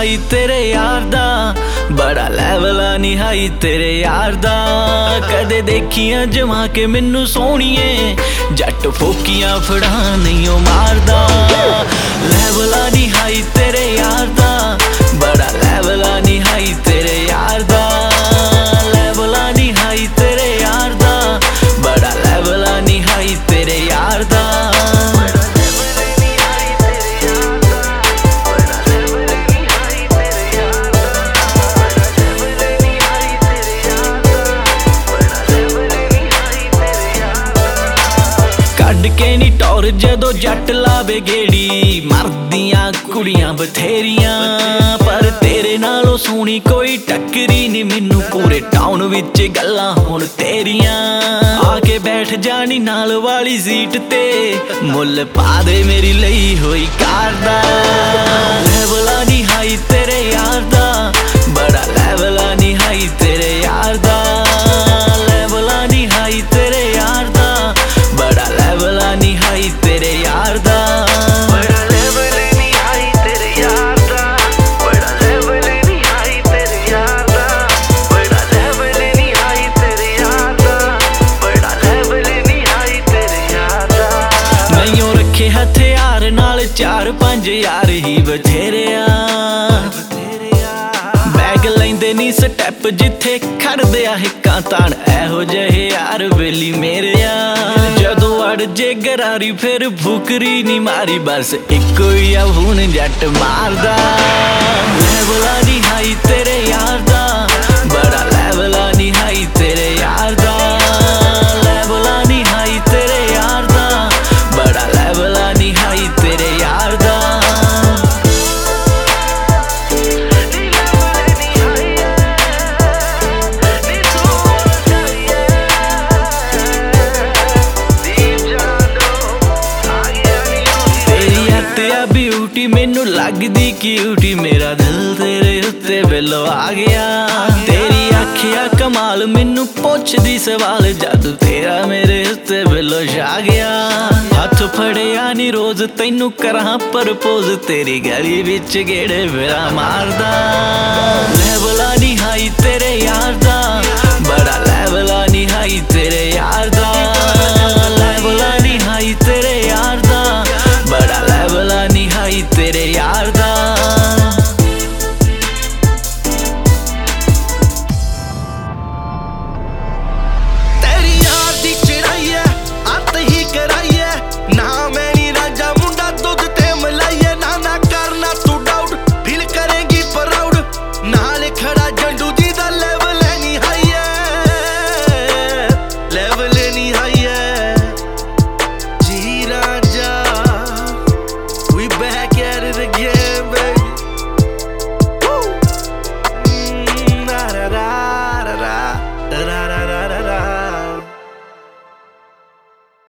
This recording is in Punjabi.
ਹਾਈ ਤੇਰੇ ਯਾਰ ਦਾ, ਬੜਾ ਲੈਵਲ ਆ ਨੀ ਹਾਈ ਤੇਰੇ ਯਾਰ ਦਾ। ਕਦੇ ਦੇਖੀਆਂ ਜਮਾ ਕੇ ਮੈਨੂੰ ਸੋਹਣੀਏ, ਜੱਟ ਫੋਕੀਆਂ ਫੜਾ ਨਹੀਂ ਉਹ ਮਾਰਦਾ। ਲੈਵਲ ਆ ਨੀ ਹਾਈ ਤੇਰੇ ਯਾਰ ਦਾ, ਬੜਾ ਲੈਵਲ ਆ ਨੀ ਹਾਈ ਤੇਰੇ ਯਾਰ ਦਾ। ਲੈਵਲ ਆ ਨੀ ਹਾਈ ਤੇਰੇ ਯਾਰ ਦਾ, ਬੜਾ ਲੈਵਲ ਆ ਨੀ ਹਾਈ ਤੇਰੇ ਯਾਰ ਦਾ। ਕੱਢ ਕੇ ਨੀ ਟੌਰ ਜਦੋਂ ਜੱਟ ਲਾਵੇ ਗੇੜੀ, ਮਰਦੀਆਂ ਕੁੜੀਆਂ ਬਥੇਰੀਆਂ, ਪਰ ਤੇਰੇ ਨਾਲੋਂ ਸੋਹਣੀ ਕੋਈ ਟੱਕਰੀ ਨੀ ਮੈਨੂੰ ਪੂਰੇ ਟਾਊਨ ਵਿੱਚ ਗੱਲਾਂ ਹੁਣ ਤੇਰੀਆਂ। ਆ ਕੇ ਬੈਠ ਜਾਣੀ ਨਾਲ ਵਾਲੀ ਸੀਟ ਤੇ, ਮੁੱਲ ਪਾ ਦੇ ਮੇਰੀ ਲਈ ਹੋਈ ਕਾਰ ਦਾ। ਲੈਵਲ ਆ ਨੀ ਹਾਈ ਤੇਰੇ ਯਾਰ ਦਾ, ਬੜਾ ਲੈਵਲ ਆ ਨੀ ਹਾਈ ਤੇਰੇ ਯਾਰ ਦਾ। ਲੈਵਲ ਆ ਨੀ ਹਾਈ ਤੇਰੇ ਯਾਰ ਦਾ, ਬੜਾ ਲੈਵਲ ਆ ਨੀ ਹਾਈ ਤੇਰੇ ਯਾਰ ਦਾ। ਬੜਾ ਲੈਵਲ ਨੀ ਹਾਈ ਤੇਰੇ ਯਾਰ ਦਾ, ਬੜਾ ਲੈਵਲ ਨੀ ਹਾਈ ਤੇਰੇ ਯਾਰ ਦਾ। ਬੜਾ ਲੈਵਲ ਨੀ ਹਾਈ ਤੇਰੇ ਯਾਰ ਦਾ, ਬੜਾ ਲੈਵਲ ਨੀ ਹਾਈ ਤੇਰੇ ਯਾਰ ਦਾ। ਨਹੀਂਓ ਰੱਖੇ ਹਥਿਆਰ ਨਾਲ 4-5 ਯਾਰ ਹੀ ਬਥੇਰੇ ਆ, ਬੈਗ ਲੈਂਦੇ ਨੀ ਸਟੈਪ ਜਿੱਥੇ ਖੜਦੇ ਆ ਹਿੱਕਾਂ ਤਾਣ, ਇਹੋ ਜਿਹੇ ਯਾਰ ਵੇਲੀ ਮੇਰੇ ਆ। ਜਦੋਂ ਅੜ ਜੇ ਗਰਾਰੀ ਫਿਰ ਫੁਕਰੀ ਨੀ ਮਾਰੀ, ਬਸ ਇੱਕੋ ਹੀ ਆ ਹੁਣ ਜੱਟ ਮਾਰਦਾ। ਲੈਵਲ ਆ ਨੀ ਹਾਈ ਤੇਰੇ ਯਾਰ ਦਾ, ਬੜਾ ਲੈਵਲ ਆ ਨੀ ਹਾਈ ਤੇਰੇ ਯਾਰ ਦਾ। ਲੈਵਲ ਆ ਨੀ ਹਾਈ ਤੇਰੇ ਯਾਰ ਦਾ, ਬੜਾ ਲੈਵਲ ਆ ਨੀ ਹਾਈ ਤੇਰੇ ਯਾਰ ਦਾ। ਬਿਊਟੀ ਮੈਨੂੰ ਲੱਗਦੀ ਕਿਊਟੀ, ਮੇਰਾ ਦਿਲ ਤੇਰੇ ਉੱਤੇ ਵੇਲੋ ਆ ਗਿਆ। ਤੇਰੀ ਆਖਿਆ ਕਮਾਲ ਮੈਨੂੰ ਪੁੱਛਦੀ ਸਵਾਲ, ਜਦ ਤੇਰਾ ਮੇਰੇ ਉੱਤੇ ਵੇਲੋ ਛਾ ਗਿਆ। ਹੱਥ ਫੜਿਆ ਨੀ ਰੋਜ਼ ਤੈਨੂੰ ਕਰਾਂ ਪ੍ਰਪੋਜ਼, ਤੇਰੀ ਗਲੀ ਵਿੱਚ ਗੇੜੇ ਫੇਰਾ ਮਾਰਦਾ।